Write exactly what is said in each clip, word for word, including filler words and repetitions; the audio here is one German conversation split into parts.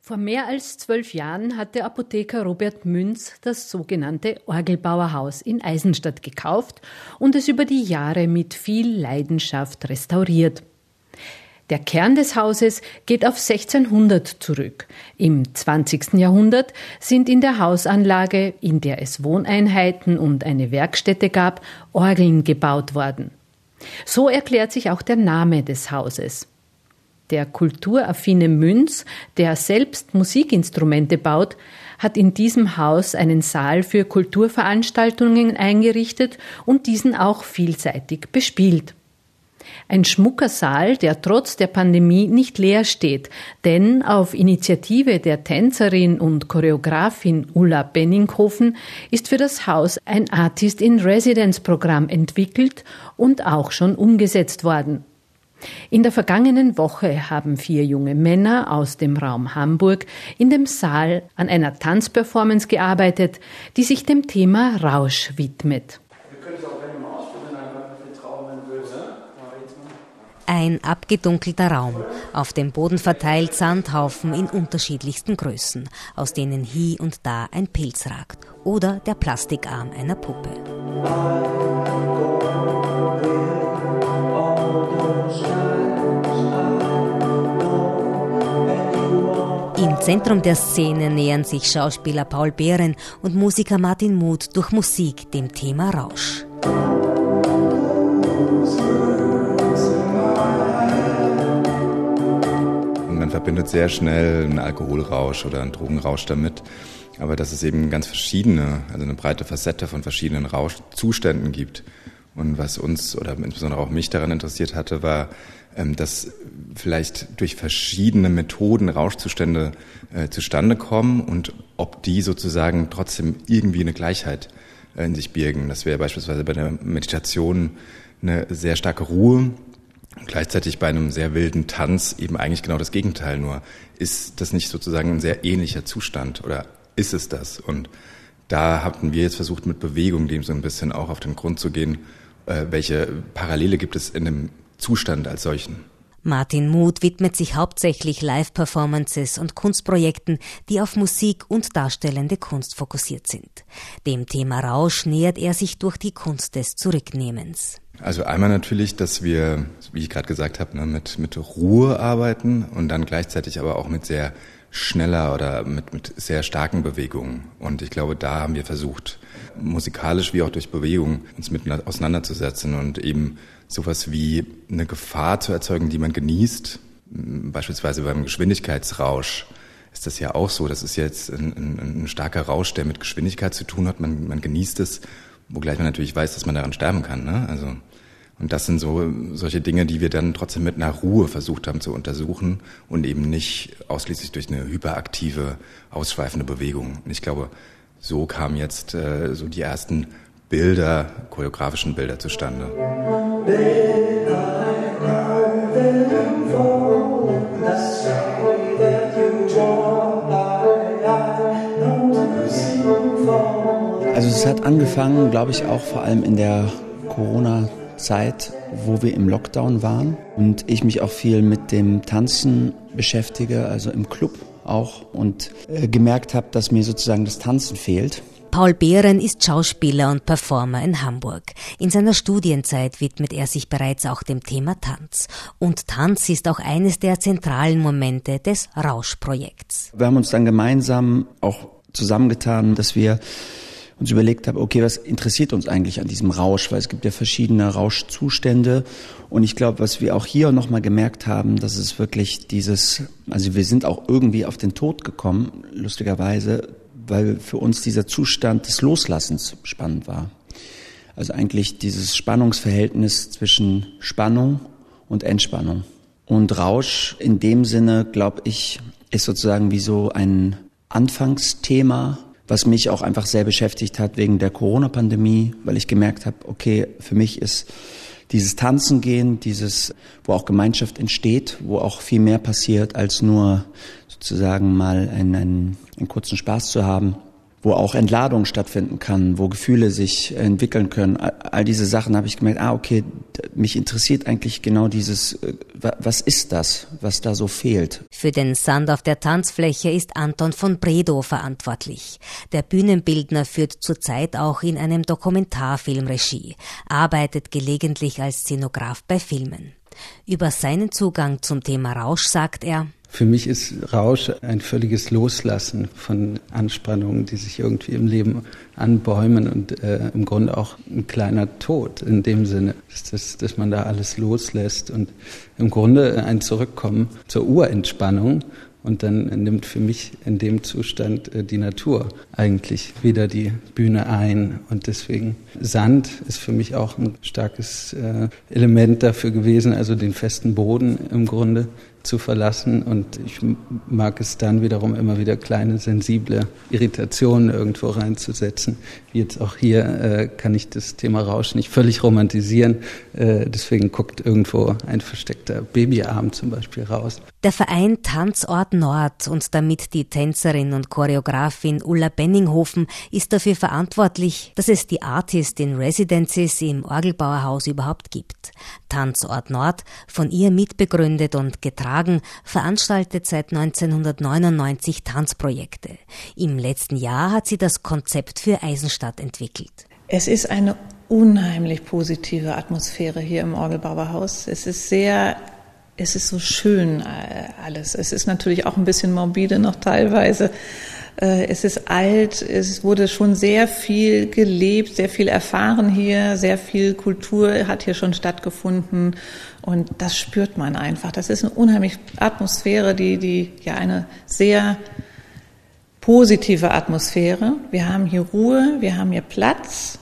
Vor mehr als zwölf Jahren hat der Apotheker Robert Münz das sogenannte Orgelbauerhaus in Eisenstadt gekauft und es über die Jahre mit viel Leidenschaft restauriert. Der Kern des Hauses geht auf sechzehnhundert zurück. Im zwanzigsten Jahrhundert sind in der Hausanlage, in der es Wohneinheiten und eine Werkstätte gab, Orgeln gebaut worden. So erklärt sich auch der Name des Hauses. Der kulturaffine Münz, der selbst Musikinstrumente baut, hat in diesem Haus einen Saal für Kulturveranstaltungen eingerichtet und diesen auch vielseitig bespielt. Ein schmucker Saal, der trotz der Pandemie nicht leer steht, denn auf Initiative der Tänzerin und Choreografin Ulla Benninghofen ist für das Haus ein Artist-in-Residence-Programm entwickelt und auch schon umgesetzt worden. In der vergangenen Woche haben vier junge Männer aus dem Raum Hamburg in dem Saal an einer Tanzperformance gearbeitet, die sich dem Thema Rausch widmet. Ein abgedunkelter Raum, auf dem Boden verteilt Sandhaufen in unterschiedlichsten Größen, aus denen hie und da ein Pilz ragt oder der Plastikarm einer Puppe. Im Zentrum der Szene nähern sich Schauspieler Paul Behren und Musiker Martin Muth durch Musik dem Thema Rausch. Man verbindet sehr schnell einen Alkoholrausch oder einen Drogenrausch damit. Aber dass es eben ganz verschiedene, also eine breite Facette von verschiedenen Rauschzuständen gibt. Und was uns oder insbesondere auch mich daran interessiert hatte, war, dass vielleicht durch verschiedene Methoden Rauschzustände äh, zustande kommen und ob die sozusagen trotzdem irgendwie eine Gleichheit äh, in sich birgen. Das wäre beispielsweise bei der Meditation eine sehr starke Ruhe. Gleichzeitig bei einem sehr wilden Tanz eben eigentlich genau das Gegenteil. Nur ist das nicht sozusagen ein sehr ähnlicher Zustand oder ist es das? Und da hatten wir jetzt versucht, mit Bewegung dem so ein bisschen auch auf den Grund zu gehen. Äh, welche Parallele gibt es in dem Zustand als solchen? Martin Muth widmet sich hauptsächlich Live-Performances und Kunstprojekten, die auf Musik und darstellende Kunst fokussiert sind. Dem Thema Rausch nähert er sich durch die Kunst des Zurücknehmens. Also einmal natürlich, dass wir, wie ich gerade gesagt habe, mit, mit Ruhe arbeiten und dann gleichzeitig aber auch mit sehr schneller oder mit, mit sehr starken Bewegungen. Und ich glaube, da haben wir versucht, musikalisch wie auch durch Bewegung uns mit auseinanderzusetzen und eben sowas wie eine Gefahr zu erzeugen, die man genießt. Beispielsweise beim Geschwindigkeitsrausch ist das ja auch so. Das ist jetzt ein, ein, ein starker Rausch, der mit Geschwindigkeit zu tun hat. Man, man genießt es, wogleich man natürlich weiß, dass man daran sterben kann, ne? Also, und das sind so solche Dinge, die wir dann trotzdem mit einer Ruhe versucht haben zu untersuchen und eben nicht ausschließlich durch eine hyperaktive, ausschweifende Bewegung. Und ich glaube, so kamen jetzt äh, so die ersten Bilder, choreografischen Bilder zustande. Also es hat angefangen, glaube ich, auch vor allem in der Corona-Zeit, wo wir im Lockdown waren und ich mich auch viel mit dem Tanzen beschäftige, also im Club auch und äh, gemerkt habe, dass mir sozusagen das Tanzen fehlt. Paul Behren ist Schauspieler und Performer in Hamburg. In seiner Studienzeit widmet er sich bereits auch dem Thema Tanz. Und Tanz ist auch eines der zentralen Momente des Rauschprojekts. Wir haben uns dann gemeinsam auch zusammengetan, dass wir uns überlegt haben, okay, was interessiert uns eigentlich an diesem Rausch? Weil es gibt ja verschiedene Rauschzustände. Und ich glaube, was wir auch hier nochmal gemerkt haben, dass es wirklich dieses, also wir sind auch irgendwie auf den Tod gekommen, lustigerweise, weil für uns dieser Zustand des Loslassens spannend war. Also eigentlich dieses Spannungsverhältnis zwischen Spannung und Entspannung. Und Rausch in dem Sinne, glaube ich, ist sozusagen wie so ein Anfangsthema, was mich auch einfach sehr beschäftigt hat wegen der Corona-Pandemie, weil ich gemerkt habe, okay, für mich ist dieses Tanzen gehen, dieses, wo auch Gemeinschaft entsteht, wo auch viel mehr passiert, als nur sozusagen mal einen, einen, einen kurzen Spaß zu haben. wo auch Entladung stattfinden kann, wo Gefühle sich entwickeln können. All diese Sachen habe ich gemerkt, ah, okay, mich interessiert eigentlich genau dieses, was ist das, was da so fehlt. Für den Sand auf der Tanzfläche ist Anton von Bredow verantwortlich. Der Bühnenbildner führt zurzeit auch in einem Dokumentarfilm Regie, arbeitet gelegentlich als Szenograf bei Filmen. Über seinen Zugang zum Thema Rausch sagt er: Für mich ist Rausch ein völliges Loslassen von Anspannungen, die sich irgendwie im Leben anbäumen und äh, im Grunde auch ein kleiner Tod in dem Sinne, dass, dass man da alles loslässt und im Grunde ein Zurückkommen zur Urentspannung. Und dann nimmt für mich in dem Zustand äh, die Natur eigentlich wieder die Bühne ein. Und deswegen Sand ist für mich auch ein starkes äh, Element dafür gewesen, also den festen Boden im Grunde zu verlassen. Und ich mag es dann wiederum immer wieder kleine, sensible Irritationen irgendwo reinzusetzen. Wie jetzt auch hier äh, kann ich das Thema Rausch nicht völlig romantisieren. Äh, deswegen guckt irgendwo ein versteckter Babyarm zum Beispiel raus. Der Verein Tanzort Nord und damit die Tänzerin und Choreografin Ulla Benninghofen ist dafür verantwortlich, dass es die Artist in Residencies im Orgelbauerhaus überhaupt gibt. Tanzort Nord, von ihr mitbegründet und getragen, veranstaltet seit neunzehnhundertneunundneunzig Tanzprojekte. Im letzten Jahr hat sie das Konzept für Eisenstadt entwickelt. Es ist eine unheimlich positive Atmosphäre hier im Orgelbauerhaus. Es ist sehr Es ist so schön alles. Es ist natürlich auch ein bisschen morbide noch teilweise. Es ist alt, es wurde schon sehr viel gelebt, sehr viel erfahren hier, sehr viel Kultur hat hier schon stattgefunden und das spürt man einfach. Das ist eine unheimliche Atmosphäre, die, die ja eine sehr positive Atmosphäre. Wir haben hier Ruhe, wir haben hier Platz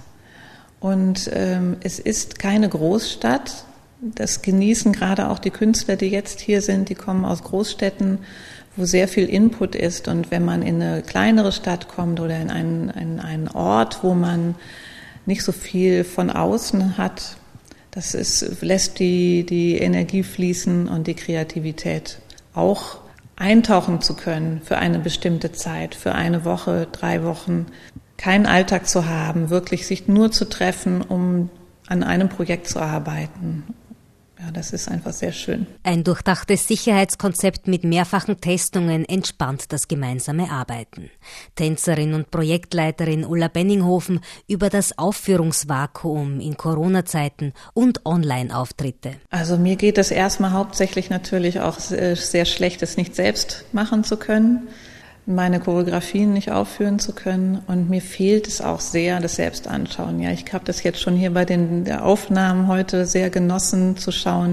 und ähm, es ist keine Großstadt. Das genießen gerade auch die Künstler, die jetzt hier sind, die kommen aus Großstädten, wo sehr viel Input ist. Und wenn man in eine kleinere Stadt kommt oder in einen, in einen Ort, wo man nicht so viel von außen hat, das ist, lässt die, die Energie fließen und die Kreativität auch eintauchen zu können für eine bestimmte Zeit, für eine Woche, drei Wochen, keinen Alltag zu haben, wirklich sich nur zu treffen, um an einem Projekt zu arbeiten. Ja, das ist einfach sehr schön. Ein durchdachtes Sicherheitskonzept mit mehrfachen Testungen entspannt das gemeinsame Arbeiten. Tänzerin und Projektleiterin Ulla Benninghofen über das Aufführungsvakuum in Corona-Zeiten und Online-Auftritte. Also mir geht es erstmal hauptsächlich natürlich auch sehr schlecht, es nicht selbst machen zu können, meine Choreografien nicht aufführen zu können und mir fehlt es auch sehr, das selbst anschauen. Ja, ich habe das jetzt schon hier bei den der Aufnahmen heute sehr genossen zu schauen.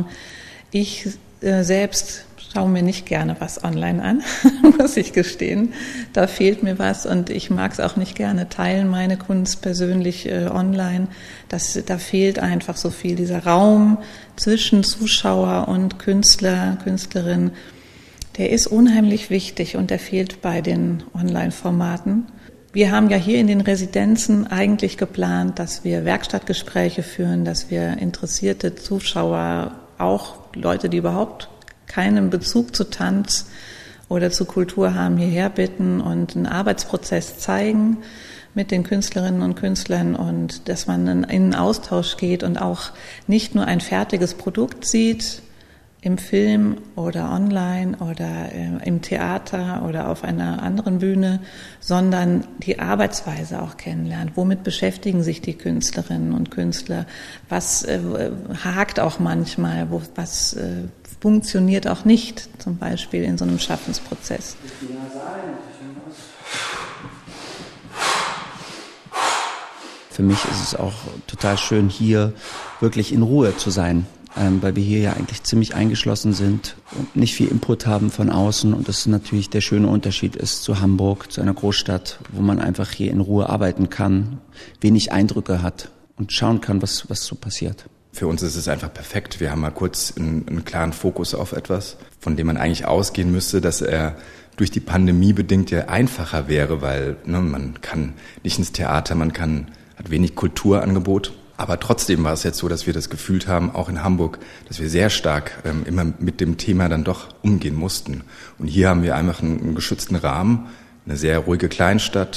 Ich äh, selbst schaue mir nicht gerne was online an, muss ich gestehen. Da fehlt mir was und ich mag es auch nicht gerne teilen, meine Kunst persönlich äh, online. Das, da fehlt einfach so viel, dieser Raum zwischen Zuschauer und Künstler, Künstlerin. Der ist unheimlich wichtig und der fehlt bei den Online-Formaten. Wir haben ja hier in den Residenzen eigentlich geplant, dass wir Werkstattgespräche führen, dass wir interessierte Zuschauer, auch Leute, die überhaupt keinen Bezug zu Tanz oder zu Kultur haben, hierher bitten und einen Arbeitsprozess zeigen mit den Künstlerinnen und Künstlern und dass man in einen Austausch geht und auch nicht nur ein fertiges Produkt sieht, im Film oder online oder im Theater oder auf einer anderen Bühne, sondern die Arbeitsweise auch kennenlernt. Womit beschäftigen sich die Künstlerinnen und Künstler? Was äh, hakt auch manchmal? Wo, was äh, funktioniert auch nicht, zum Beispiel in so einem Schaffensprozess? Für mich ist es auch total schön, hier wirklich in Ruhe zu sein. Ähm, weil wir hier ja eigentlich ziemlich eingeschlossen sind und nicht viel Input haben von außen und das natürlich der schöne Unterschied ist zu Hamburg, zu einer Großstadt, wo man einfach hier in Ruhe arbeiten kann, wenig Eindrücke hat und schauen kann, was, was so passiert. Für uns ist es einfach perfekt. Wir haben mal kurz einen, einen klaren Fokus auf etwas, von dem man eigentlich ausgehen müsste, dass er durch die Pandemie bedingt ja einfacher wäre, weil ne, man kann nicht ins Theater, man kann hat wenig Kulturangebot. Aber trotzdem war es jetzt so, dass wir das gefühlt haben, auch in Hamburg, dass wir sehr stark ähm, immer mit dem Thema dann doch umgehen mussten. Und hier haben wir einfach einen, einen geschützten Rahmen, eine sehr ruhige Kleinstadt,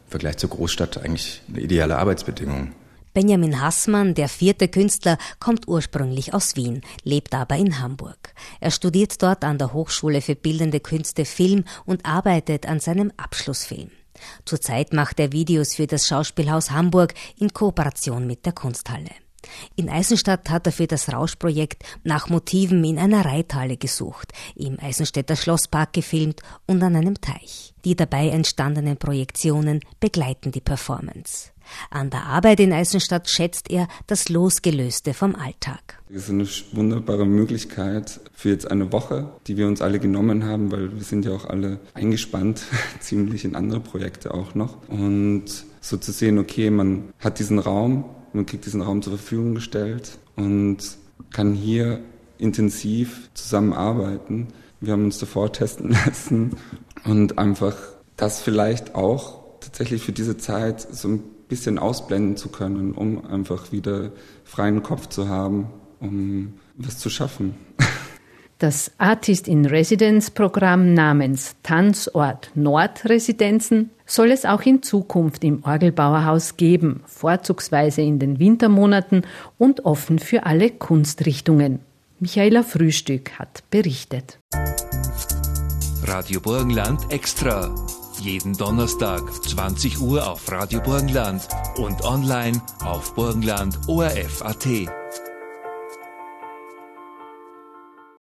im Vergleich zur Großstadt eigentlich eine ideale Arbeitsbedingung. Benjamin Haßmann, der vierte Künstler, kommt ursprünglich aus Wien, lebt aber in Hamburg. Er studiert dort an der Hochschule für Bildende Künste Film und arbeitet an seinem Abschlussfilm. Zurzeit macht er Videos für das Schauspielhaus Hamburg in Kooperation mit der Kunsthalle. In Eisenstadt hat er für das Rauschprojekt nach Motiven in einer Reithalle gesucht, im Eisenstädter Schlosspark gefilmt und an einem Teich. Die dabei entstandenen Projektionen begleiten die Performance. An der Arbeit in Eisenstadt schätzt er das Losgelöste vom Alltag. Es ist eine wunderbare Möglichkeit für jetzt eine Woche, die wir uns alle genommen haben, weil wir sind ja auch alle eingespannt, ziemlich in andere Projekte auch noch. Und so zu sehen, okay, man hat diesen Raum, man kriegt diesen Raum zur Verfügung gestellt und kann hier intensiv zusammenarbeiten. Wir haben uns davor testen lassen und einfach das vielleicht auch tatsächlich für diese Zeit so ein bisschen ausblenden zu können, um einfach wieder freien Kopf zu haben, um was zu schaffen. Das Artist-in-Residence-Programm namens Tanzort Nord-Residenzen soll es auch in Zukunft im Orgelbauerhaus geben, vorzugsweise in den Wintermonaten und offen für alle Kunstrichtungen. Michaela Frühstück hat berichtet. Radio Burgenland Extra. Jeden Donnerstag zwanzig Uhr auf Radio Burgenland und online auf burgenland punkt o r f punkt a t.